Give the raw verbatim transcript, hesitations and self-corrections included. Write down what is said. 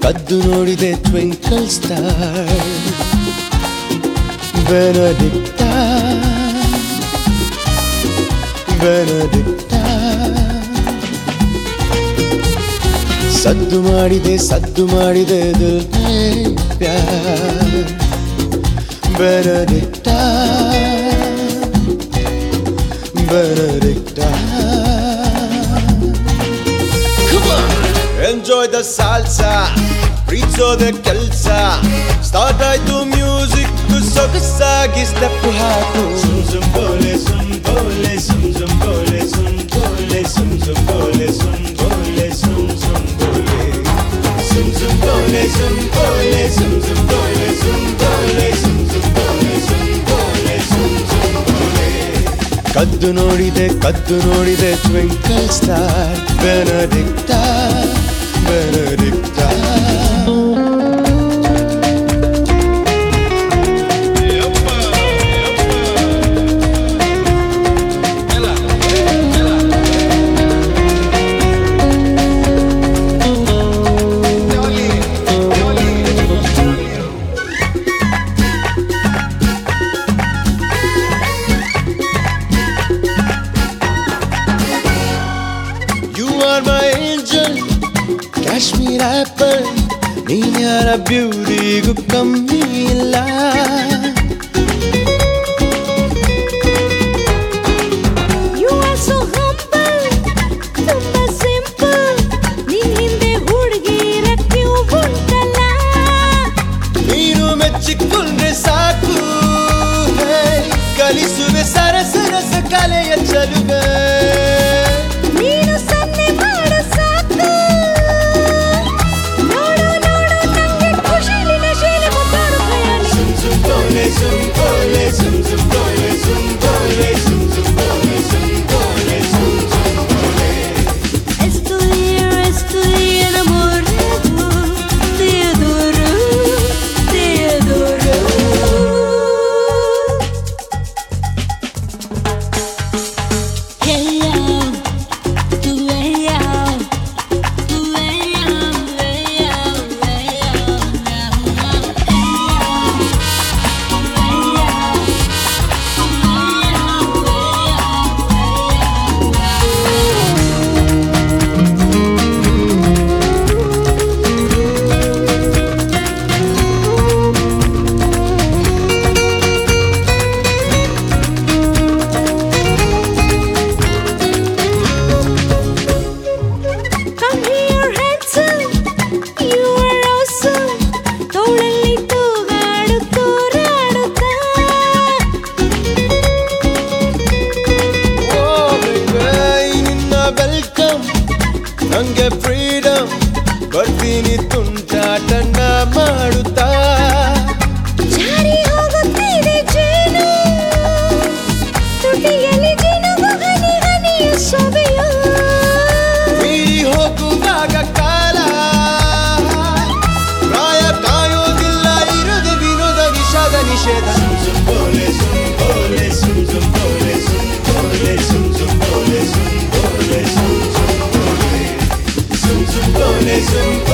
ಕದ್ದು ನೋಡಿದೆ twinkle star Benedict ಬೆನಡಿಕ್ಟ ಸದ್ದು ಮಾಡಿದೆ ಸದ್ದು ಮಾಡಿದೆ ದಿಲ್ ಮೇ ಪ್ಯಾರ್ ಬೆನಡಿಕ್ಟ ಬೆನಡಿಕ್ಟ. Enjoy the salsa, ಪ್ರೀತಿಸೋದೆ ಕೆಲ್ಸ, ಸ್ಟಾರ್ಟ್ ಆಯ್ತು ಮ್ಯೂಸಿಕ್ ಸೊಗಸಾಗಿ ಸ್ಟೆಪ್ ಹಾಕು. ಸುಮ್ ಸುಮ್ ಬೋಲೆ ಸುಮ್ ಬೋಲೆ ಸುಮ್ ಸುಮ್ ಬೋಲೆ ಸುಮ್ ಬೋಲೆ ಸುಮ್ ಸುಮ್ ಬೋಲೆ ಸುಮ್ ಬೋಲೆ ಸುಮ್ ಸುಮ್ ಬೋಲೆ ಸುಮ್ ಸುಮ್ ಬೋಲೆ ಸುಮ್ ಬೋಲೆ ಸುಮ್ ಸುಮ್ ಬೋಲೆ ಸುಮ್ ಬೋಲೆ ಸುಮ್ ಸುಮ್ ಬೋಲೆ ಸುಮ್ ಬೋಲೆ ಸುಮ್ ಸುಮ್ ಬೋಲೆ. ಕದ್ದು ನೋಡಿದೆ ಕದ್ದು ನೋಡಿದೆ twinkle star Benedict Benedict. You are my angel, Kashmir apple, ನೀನ್ಯಾರ ಬ್ಯೂಟಿಗೂ ಕಮ್ಮಿ ಇಲ್ಲ. You are so humble, ತುಂಬಾ simple, ನಿನ್ ಹಿಂದೆ ಹುಡುಗಿರ ಕ್ಯೂ ಉಂಟಲ್ಲ. ನೀನು ಮೆಚ್ಚಿಕೊಂಡ್ರೆ ಸಾಕು, ಕಲಿಸುವೆ ಸರ ಸರಸ ಕಲೆಯ ಚಲುವೆ. ನೀನು ಸನ್ನೆ ಮಾಡು ಸಾಕು, ನೋಡು ನೋಡು ನಂಗೆ ಖುಷಿಲಿ ನಶೆಲಿ ಮುತ್ತಾಡು ಖಯಾಲಿ. ಸುಮ್ ಸುಮ್ ಬೋಲೆ ಸುಮ್ ಬೋಲೆ ಸುಮ್ ಸುಮ್ ಬೋಲೆ ಸುಮ್ ಬೋಲೆ ಸುಮ್ ಸುಮ್ ಬೋಲೆ ಸುಮ್ ಬೋಲೆ ಸುಮ್ ಸುಮ್ ಬೋಲೆ. Estoy, estoy enamorado, te adoro, te adoro. Hey yo, tú hey yo, tú hey yo, hey yo, hey yo, Come here, handsome, you are awesome. ತೋಳಲ್ಲಿ ತೂಗಾಡು ತೂರಾಡುತ್ತಾ. ಓ ಬೇಬಿ ನಿನ್ನ ವೆಲ್ಕಮ್, ನಂಗೆ ಫ್ರೀಡಮ್, ಬರ್ತೀನಿ ತುಂಟಾಟನ ಮಾಡುತ್ತಾ. ಜಾರಿ ಹೋಗುತ್ತಿದೆ ಜೇನು, ತುಟಿಯಲ್ಲಿ ಜಿನುಗು ಹನಿ ಹನಿಯ ಸೊಬೆಯು. ಮೀರಿ ಹೋಗುವಾಗ ಕಾಲ, ಪ್ರಾಯ ಕಾಯೋದಿಲ್ಲ ಇರುವುದು ವಿನೋದ ವಿಷಾದ ನಿಷೇಧ. ಸುಮ್ ಸುಮ್ ಬೋಲೆ ಸುಮ್ ಬೋಲೆ ಸುಮ್ ಸುಮ್ ಬೋಲೆ ಸುಮ್ ಬೋಲೆ ಸುಮ್ ಸುಮ್ ಬೋಲೆ ಸುಮ್ ಬೋಲೆ ಸುಮ್ ಸುಮ್ ಬೋಲೆ ಸುಮ್ ಸುಮ್ ಬೋಲೆ ಸುಮ್